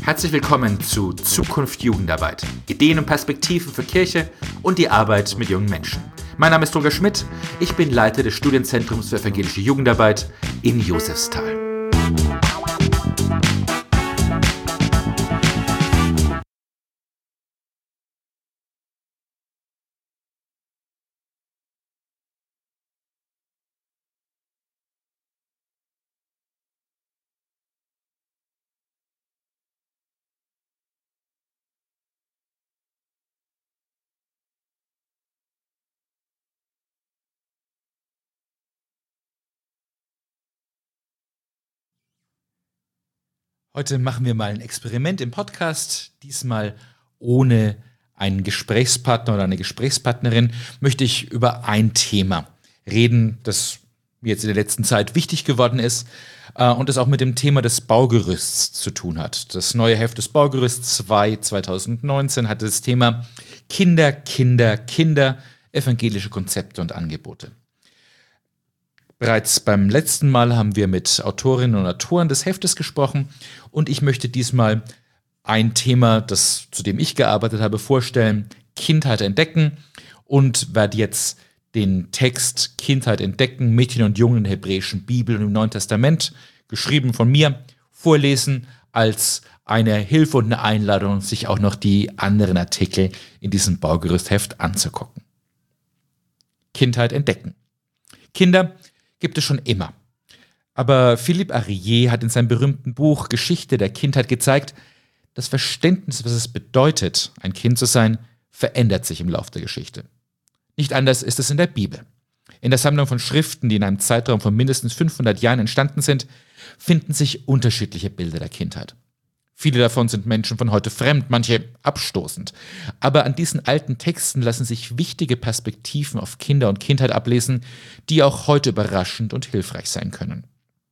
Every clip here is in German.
Herzlich willkommen zu Zukunft Jugendarbeit. Ideen und Perspektiven für Kirche und die Arbeit mit jungen Menschen. Mein Name ist Roger Schmidt, ich bin Leiter des Studienzentrums für evangelische Jugendarbeit in Josefsthal. Heute machen wir mal ein Experiment im Podcast. Diesmal ohne einen Gesprächspartner oder eine Gesprächspartnerin möchte ich über ein Thema reden, das mir jetzt in der letzten Zeit wichtig geworden ist und das auch mit dem Thema des Baugerüsts zu tun hat. Das neue Heft des Baugerüsts 2 2019 hatte das Thema Kinder, Kinder, Kinder, evangelische Konzepte und Angebote. Bereits beim letzten Mal haben wir mit Autorinnen und Autoren des Heftes gesprochen und ich möchte diesmal ein Thema, zu dem ich gearbeitet habe, vorstellen, Kindheit entdecken, und werde jetzt den Text Kindheit entdecken, Mädchen und Jungen in der hebräischen Bibel und im Neuen Testament, geschrieben von mir, vorlesen als eine Hilfe und eine Einladung, sich auch noch die anderen Artikel in diesem Baugerüstheft anzugucken. Kindheit entdecken. Kinder gibt es schon immer. Aber Philippe Arié hat in seinem berühmten Buch Geschichte der Kindheit gezeigt, das Verständnis, was es bedeutet, ein Kind zu sein, verändert sich im Laufe der Geschichte. Nicht anders ist es in der Bibel. In der Sammlung von Schriften, die in einem Zeitraum von mindestens 500 Jahren entstanden sind, finden sich unterschiedliche Bilder der Kindheit. Viele davon sind Menschen von heute fremd, manche abstoßend. Aber an diesen alten Texten lassen sich wichtige Perspektiven auf Kinder und Kindheit ablesen, die auch heute überraschend und hilfreich sein können.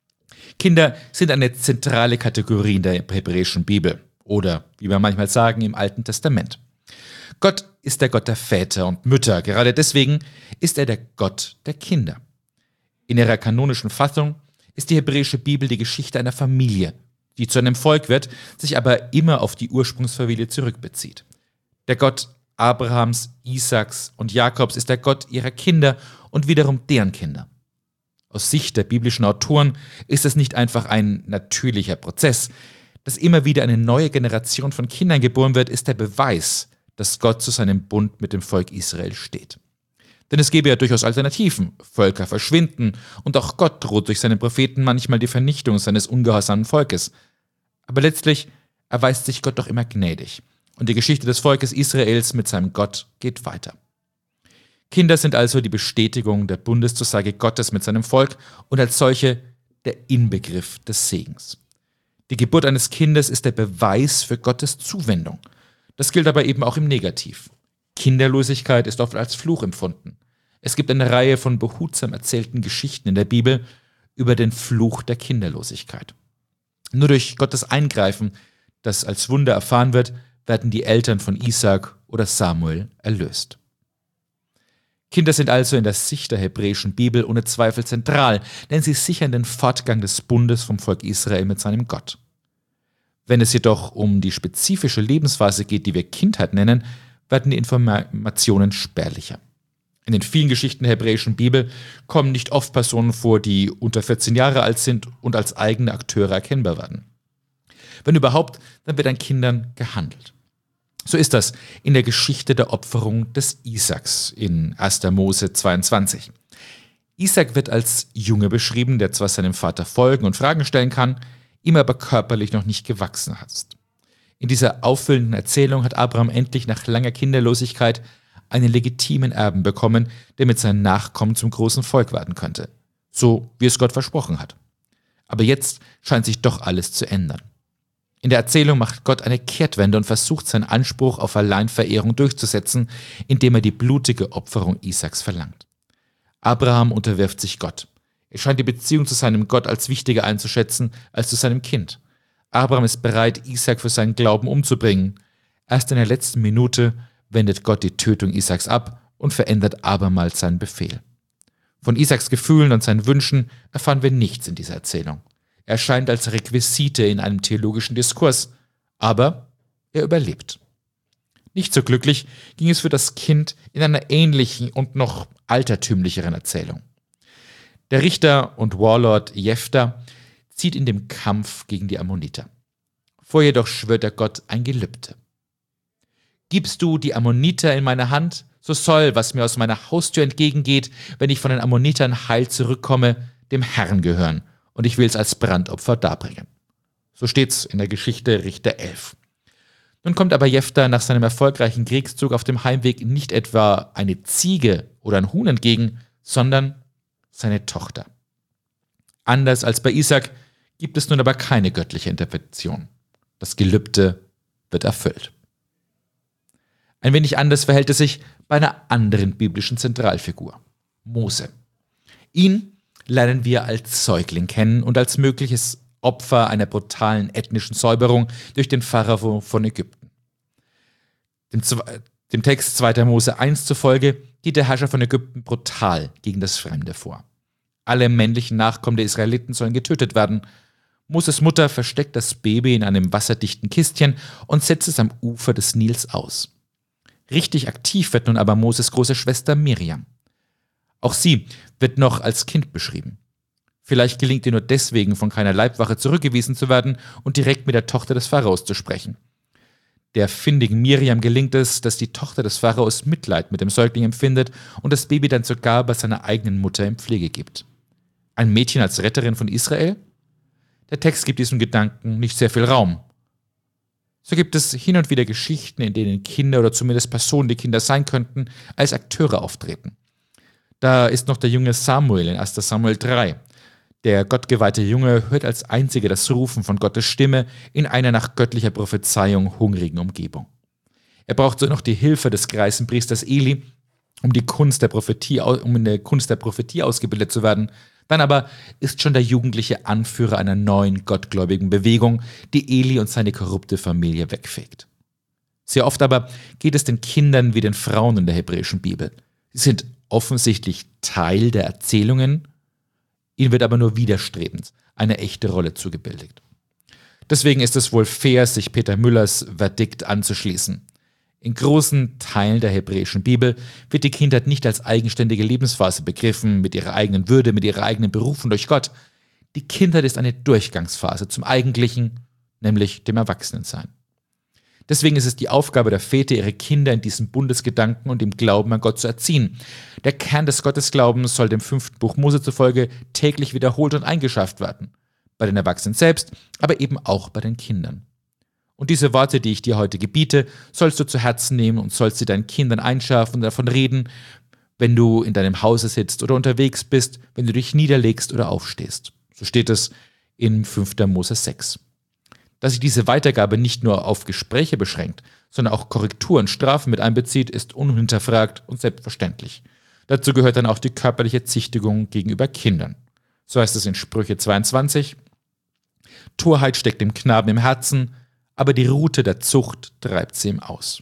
Kinder sind eine zentrale Kategorie in der hebräischen Bibel oder, wie wir manchmal sagen, im Alten Testament. Gott ist der Gott der Väter und Mütter. Gerade deswegen ist er der Gott der Kinder. In ihrer kanonischen Fassung ist die hebräische Bibel die Geschichte einer Familie, die zu einem Volk wird, sich aber immer auf die Ursprungsfamilie zurückbezieht. Der Gott Abrahams, Isaaks und Jakobs ist der Gott ihrer Kinder und wiederum deren Kinder. Aus Sicht der biblischen Autoren ist es nicht einfach ein natürlicher Prozess. Dass immer wieder eine neue Generation von Kindern geboren wird, ist der Beweis, dass Gott zu seinem Bund mit dem Volk Israel steht. Denn es gäbe ja durchaus Alternativen. Völker verschwinden und auch Gott droht durch seine Propheten manchmal die Vernichtung seines ungehorsamen Volkes. Aber letztlich erweist sich Gott doch immer gnädig. Und die Geschichte des Volkes Israels mit seinem Gott geht weiter. Kinder sind also die Bestätigung der Bundeszusage Gottes mit seinem Volk und als solche der Inbegriff des Segens. Die Geburt eines Kindes ist der Beweis für Gottes Zuwendung. Das gilt aber eben auch im Negativ. Kinderlosigkeit ist oft als Fluch empfunden. Es gibt eine Reihe von behutsam erzählten Geschichten in der Bibel über den Fluch der Kinderlosigkeit. Nur durch Gottes Eingreifen, das als Wunder erfahren wird, werden die Eltern von Isaak oder Samuel erlöst. Kinder sind also in der Sicht der hebräischen Bibel ohne Zweifel zentral, denn sie sichern den Fortgang des Bundes vom Volk Israel mit seinem Gott. Wenn es jedoch um die spezifische Lebensphase geht, die wir Kindheit nennen, werden die Informationen spärlicher. In den vielen Geschichten der hebräischen Bibel kommen nicht oft Personen vor, die unter 14 Jahre alt sind und als eigene Akteure erkennbar werden. Wenn überhaupt, dann wird an Kindern gehandelt. So ist das in der Geschichte der Opferung des Isaaks in 1. Mose 22. Isaak wird als Junge beschrieben, der zwar seinem Vater folgen und Fragen stellen kann, ihm aber körperlich noch nicht gewachsen ist. In dieser auffüllenden Erzählung hat Abraham endlich nach langer Kinderlosigkeit einen legitimen Erben bekommen, der mit seinen Nachkommen zum großen Volk werden könnte. So wie es Gott versprochen hat. Aber jetzt scheint sich doch alles zu ändern. In der Erzählung macht Gott eine Kehrtwende und versucht seinen Anspruch auf Alleinverehrung durchzusetzen, indem er die blutige Opferung Isaaks verlangt. Abraham unterwirft sich Gott. Er scheint die Beziehung zu seinem Gott als wichtiger einzuschätzen als zu seinem Kind. Abraham ist bereit, Isaak für seinen Glauben umzubringen. Erst in der letzten Minute wendet Gott die Tötung Isaaks ab und verändert abermals seinen Befehl. Von Isaaks Gefühlen und seinen Wünschen erfahren wir nichts in dieser Erzählung. Er erscheint als Requisite in einem theologischen Diskurs, Aber er überlebt. Nicht so glücklich ging es für das Kind in einer ähnlichen und noch altertümlicheren Erzählung. Der Richter und Warlord Jephthah zieht in dem Kampf gegen die Ammoniter. Vorher jedoch schwört er Gott ein Gelübde. Gibst du die Ammoniter in meine Hand, so soll, was mir aus meiner Haustür entgegengeht, wenn ich von den Ammonitern heil zurückkomme, dem Herrn gehören, und ich will es als Brandopfer darbringen. So steht's in der Geschichte Richter 11. Nun kommt aber Jephthah nach seinem erfolgreichen Kriegszug auf dem Heimweg nicht etwa eine Ziege oder ein Huhn entgegen, sondern seine Tochter. Anders als bei Isaak gibt es nun aber keine göttliche Intervention. Das Gelübde wird erfüllt. Ein wenig anders verhält es sich bei einer anderen biblischen Zentralfigur, Mose. Ihn lernen wir als Säugling kennen und als mögliches Opfer einer brutalen ethnischen Säuberung durch den Pharao von Ägypten. Dem Text 2. Mose 1 zufolge geht der Herrscher von Ägypten brutal gegen das Fremde vor. Alle männlichen Nachkommen der Israeliten sollen getötet werden. Moses Mutter versteckt das Baby in einem wasserdichten Kistchen und setzt es am Ufer des Nils aus. Richtig aktiv wird nun aber Moses große Schwester Miriam. Auch sie wird noch als Kind beschrieben. Vielleicht gelingt ihr nur deswegen, von keiner Leibwache zurückgewiesen zu werden und direkt mit der Tochter des Pharaos zu sprechen. Der findigen Miriam gelingt es, dass die Tochter des Pharaos Mitleid mit dem Säugling empfindet und das Baby dann sogar bei seiner eigenen Mutter in Pflege gibt. Ein Mädchen als Retterin von Israel? Der Text gibt diesem Gedanken nicht sehr viel Raum. So gibt es hin und wieder Geschichten, in denen Kinder oder zumindest Personen, die Kinder sein könnten, als Akteure auftreten. Da ist noch der junge Samuel in 1. Samuel 3. Der gottgeweihte Junge hört als einziger das Rufen von Gottes Stimme in einer nach göttlicher Prophezeiung hungrigen Umgebung. Er braucht so noch die Hilfe des greisen Priesters Eli, um in der Kunst der Prophetie ausgebildet zu werden. Dann aber ist schon der jugendliche Anführer einer neuen gottgläubigen Bewegung, die Eli und seine korrupte Familie wegfegt. Sehr oft aber geht es den Kindern wie den Frauen in der hebräischen Bibel. Sie sind offensichtlich Teil der Erzählungen, ihnen wird aber nur widerstrebend eine echte Rolle zugebildet. Deswegen ist es wohl fair, sich Peter Müllers Verdikt anzuschließen. In großen Teilen der hebräischen Bibel wird die Kindheit nicht als eigenständige Lebensphase begriffen, mit ihrer eigenen Würde, mit ihrer eigenen Berufung durch Gott. Die Kindheit ist eine Durchgangsphase zum Eigentlichen, nämlich dem Erwachsenensein. Deswegen ist es die Aufgabe der Väter, ihre Kinder in diesem Bundesgedanken und im Glauben an Gott zu erziehen. Der Kern des Gottesglaubens soll dem 5. Buch Mose zufolge täglich wiederholt und eingeschärft werden. Bei den Erwachsenen selbst, aber eben auch bei den Kindern. Und diese Worte, die ich dir heute gebiete, sollst du zu Herzen nehmen und sollst sie deinen Kindern einschärfen und davon reden, wenn du in deinem Hause sitzt oder unterwegs bist, wenn du dich niederlegst oder aufstehst. So steht es in 5. Mose 6. Dass sich diese Weitergabe nicht nur auf Gespräche beschränkt, sondern auch Korrekturen, Strafen mit einbezieht, ist unhinterfragt und selbstverständlich. Dazu gehört dann auch die körperliche Züchtigung gegenüber Kindern. So heißt es in Sprüche 22, Torheit steckt dem Knaben im Herzen, aber die Rute der Zucht treibt sie ihm aus.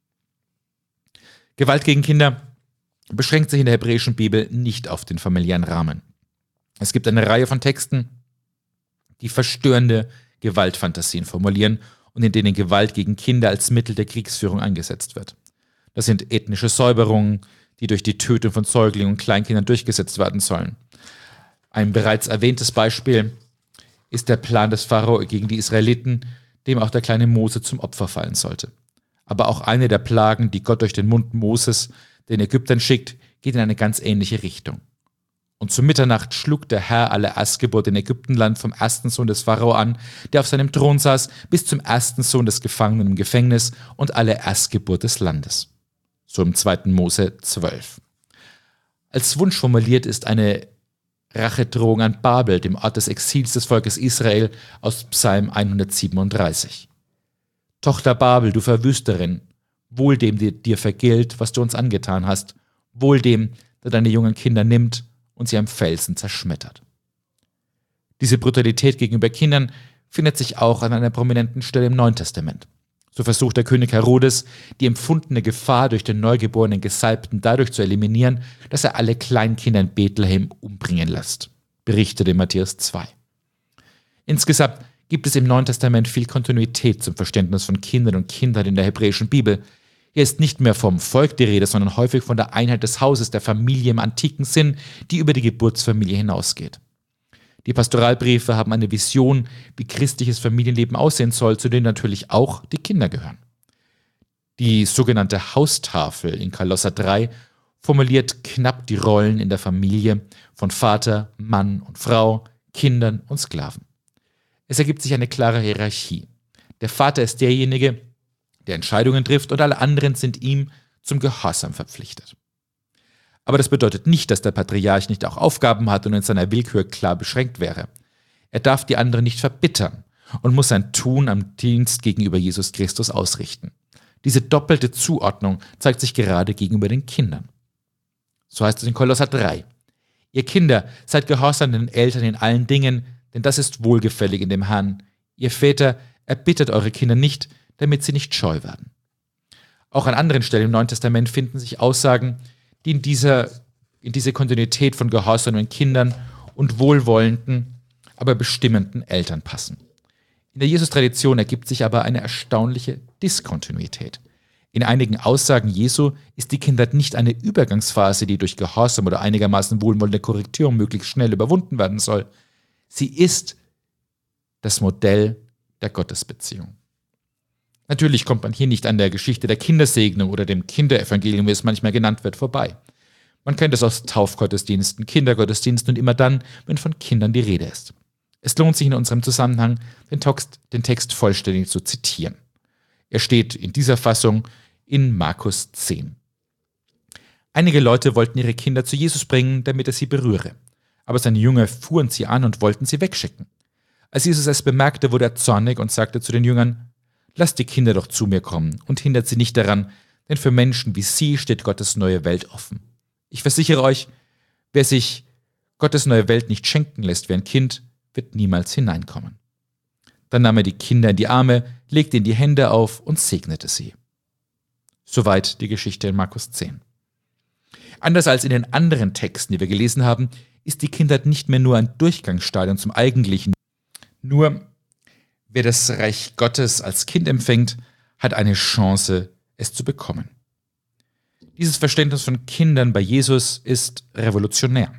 Gewalt gegen Kinder beschränkt sich in der hebräischen Bibel nicht auf den familiären Rahmen. Es gibt eine Reihe von Texten, die verstörende Gewaltfantasien formulieren und in denen Gewalt gegen Kinder als Mittel der Kriegsführung eingesetzt wird. Das sind ethnische Säuberungen, die durch die Tötung von Säuglingen und Kleinkindern durchgesetzt werden sollen. Ein bereits erwähntes Beispiel ist der Plan des Pharao gegen die Israeliten, dem auch der kleine Mose zum Opfer fallen sollte. Aber auch eine der Plagen, die Gott durch den Mund Moses den Ägyptern schickt, geht in eine ganz ähnliche Richtung. Und zu Mitternacht schlug der Herr alle Erstgeburt in Ägyptenland vom ersten Sohn des Pharao an, der auf seinem Thron saß, bis zum ersten Sohn des Gefangenen im Gefängnis und alle Erstgeburt des Landes. So im 2. Mose 12. Als Wunsch formuliert ist eine Rachedrohung an Babel, dem Ort des Exils des Volkes Israel, aus Psalm 137. Tochter Babel, du Verwüsterin, wohl dem, der dir vergilt, was du uns angetan hast, wohl dem, der deine jungen Kinder nimmt und sie am Felsen zerschmettert. Diese Brutalität gegenüber Kindern findet sich auch an einer prominenten Stelle im Neuen Testament. So versucht der König Herodes, die empfundene Gefahr durch den neugeborenen Gesalbten dadurch zu eliminieren, dass er alle Kleinkinder in Bethlehem umbringen lässt. Berichtet in Matthäus 2. Insgesamt gibt es im Neuen Testament viel Kontinuität zum Verständnis von Kindern und Kindheit in der hebräischen Bibel. Hier ist nicht mehr vom Volk die Rede, sondern häufig von der Einheit des Hauses, der Familie im antiken Sinn, die über die Geburtsfamilie hinausgeht. Die Pastoralbriefe haben eine Vision, wie christliches Familienleben aussehen soll, zu denen natürlich auch die Kinder gehören. Die sogenannte Haustafel in Kolosser 3 formuliert knapp die Rollen in der Familie von Vater, Mann und Frau, Kindern und Sklaven. Es ergibt sich eine klare Hierarchie. Der Vater ist derjenige, der Entscheidungen trifft, und alle anderen sind ihm zum Gehorsam verpflichtet. Aber das bedeutet nicht, dass der Patriarch nicht auch Aufgaben hat und in seiner Willkür klar beschränkt wäre. Er darf die anderen nicht verbittern und muss sein Tun am Dienst gegenüber Jesus Christus ausrichten. Diese doppelte Zuordnung zeigt sich gerade gegenüber den Kindern. So heißt es in Kolosser 3. Ihr Kinder, seid gehorsam den Eltern in allen Dingen, denn das ist wohlgefällig in dem Herrn. Ihr Väter, erbittet eure Kinder nicht, damit sie nicht scheu werden. Auch an anderen Stellen im Neuen Testament finden sich Aussagen, die in diese Kontinuität von gehorsamen Kindern und wohlwollenden, aber bestimmenden Eltern passen. In der Jesus-Tradition ergibt sich aber eine erstaunliche Diskontinuität. In einigen Aussagen Jesu ist die Kindheit nicht eine Übergangsphase, die durch Gehorsam oder einigermaßen wohlwollende Korrektur möglichst schnell überwunden werden soll. Sie ist das Modell der Gottesbeziehung. Natürlich kommt man hier nicht an der Geschichte der Kindersegnung oder dem Kinderevangelium, wie es manchmal genannt wird, vorbei. Man kennt es aus Taufgottesdiensten, Kindergottesdiensten und immer dann, wenn von Kindern die Rede ist. Es lohnt sich in unserem Zusammenhang, den Text vollständig zu zitieren. Er steht in dieser Fassung in Markus 10. Einige Leute wollten ihre Kinder zu Jesus bringen, damit er sie berühre. Aber seine Jünger fuhren sie an und wollten sie wegschicken. Als Jesus es bemerkte, wurde er zornig und sagte zu den Jüngern: Lasst die Kinder doch zu mir kommen und hindert sie nicht daran, denn für Menschen wie sie steht Gottes neue Welt offen. Ich versichere euch, wer sich Gottes neue Welt nicht schenken lässt wie ein Kind, wird niemals hineinkommen. Dann nahm er die Kinder in die Arme, legte ihnen die Hände auf und segnete sie. Soweit die Geschichte in Markus 10. Anders als in den anderen Texten, die wir gelesen haben, ist die Kindheit nicht mehr nur ein Durchgangsstadium zum Eigentlichen. Nur wer das Reich Gottes als Kind empfängt, hat eine Chance, es zu bekommen. Dieses Verständnis von Kindern bei Jesus ist revolutionär.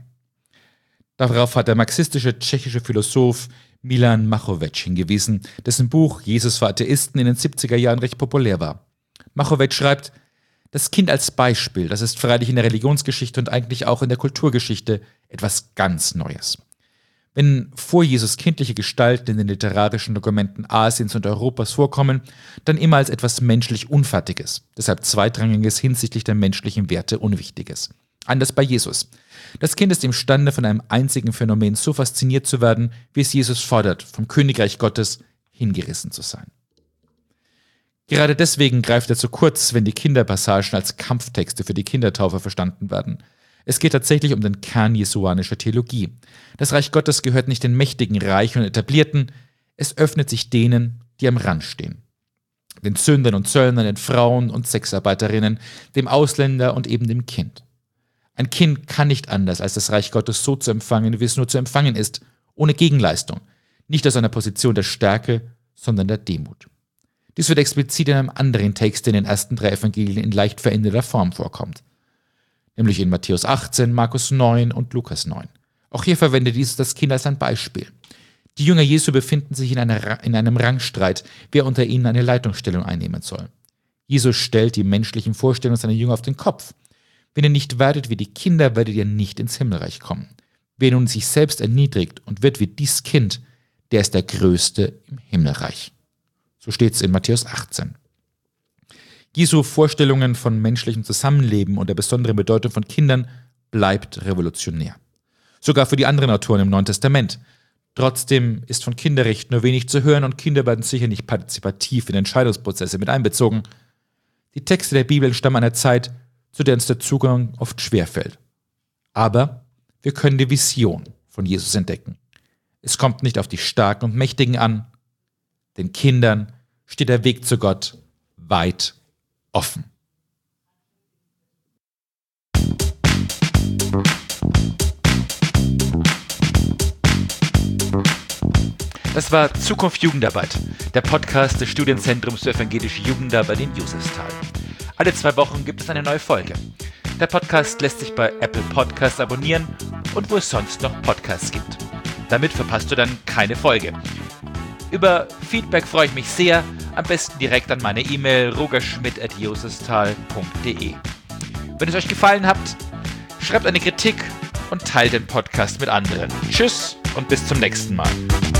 Darauf hat der marxistische tschechische Philosoph Milan Machověč hingewiesen, dessen Buch Jesus für Atheisten in den 70er Jahren recht populär war. Machověč schreibt: Das Kind als Beispiel, das ist freilich in der Religionsgeschichte und eigentlich auch in der Kulturgeschichte etwas ganz Neues. Wenn vor Jesus kindliche Gestalten in den literarischen Dokumenten Asiens und Europas vorkommen, dann immer als etwas menschlich Unfertiges, deshalb Zweitrangiges hinsichtlich der menschlichen Werte Unwichtiges. Anders bei Jesus. Das Kind ist imstande, von einem einzigen Phänomen so fasziniert zu werden, wie es Jesus fordert, vom Königreich Gottes hingerissen zu sein. Gerade deswegen greift er zu kurz, wenn die Kinderpassagen als Kampftexte für die Kindertaufe verstanden werden. Es geht tatsächlich um den Kern jesuanischer Theologie. Das Reich Gottes gehört nicht den Mächtigen, Reichen und Etablierten, es öffnet sich denen, die am Rand stehen. Den Sündern und Zöllnern, den Frauen und Sexarbeiterinnen, dem Ausländer und eben dem Kind. Ein Kind kann nicht anders, als das Reich Gottes so zu empfangen, wie es nur zu empfangen ist, ohne Gegenleistung, nicht aus einer Position der Stärke, sondern der Demut. Dies wird explizit in einem anderen Text in den ersten 3 Evangelien in leicht veränderter Form vorkommt, nämlich in Matthäus 18, Markus 9 und Lukas 9. Auch hier verwendet Jesus das Kind als ein Beispiel. Die Jünger Jesu befinden sich in einem Rangstreit, wer unter ihnen eine Leitungsstellung einnehmen soll. Jesus stellt die menschlichen Vorstellungen seiner Jünger auf den Kopf. Wenn ihr nicht werdet wie die Kinder, werdet ihr nicht ins Himmelreich kommen. Wer nun sich selbst erniedrigt und wird wie dies Kind, der ist der Größte im Himmelreich. So steht es in Matthäus 18. Jesu Vorstellungen von menschlichem Zusammenleben und der besonderen Bedeutung von Kindern bleibt revolutionär. Sogar für die anderen Autoren im Neuen Testament. Trotzdem ist von Kinderrechten nur wenig zu hören und Kinder werden sicher nicht partizipativ in Entscheidungsprozesse mit einbezogen. Die Texte der Bibel stammen einer Zeit, zu der uns der Zugang oft schwerfällt. Aber wir können die Vision von Jesus entdecken. Es kommt nicht auf die Starken und Mächtigen an. Den Kindern steht der Weg zu Gott weit offen. Das war Zukunft Jugendarbeit, der Podcast des Studienzentrums für evangelische Jugendarbeit in Josefsthal. Alle 2 Wochen gibt es eine neue Folge. Der Podcast lässt sich bei Apple Podcasts abonnieren und wo es sonst noch Podcasts gibt. Damit verpasst du dann keine Folge. Über Feedback freue ich mich sehr, am besten direkt an meine E-Mail rogerschmidt@josefsthal.de. Wenn es euch gefallen hat, schreibt eine Kritik und teilt den Podcast mit anderen. Tschüss und bis zum nächsten Mal.